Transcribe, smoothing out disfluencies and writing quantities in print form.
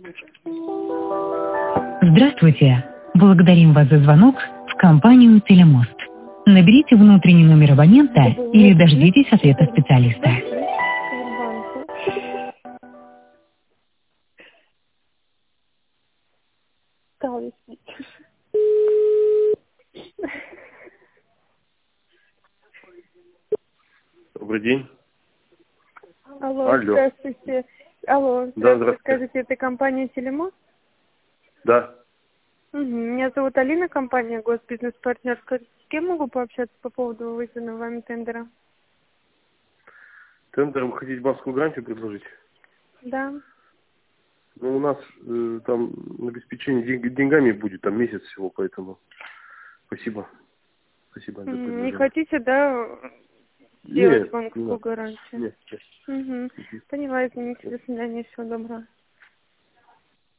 Здравствуйте. Благодарим вас за звонок в компанию «Телемост». Наберите внутренний номер абонента или дождитесь ответа специалиста. Добрый день. Алло, Алло. здравствуйте. Алло, Да, здравствуйте. здравствуйте. Скажите, это компания «Телемост»? Да. Угу. Меня зовут Алина, компания «Госбизнес-партнер». Скажите, с кем могу пообщаться по поводу вызванного вами тендера? Тендер, вы хотите банковскую гарантию предложить? Да. Ну, у нас там обеспечение деньгами будет, там месяц всего, поэтому спасибо. Спасибо за Не предложение. хотите, да, сделать Нет, не банковскую надо. гарантию? Нет, нет. Угу. Поняла, извините, до свидания, всего доброго.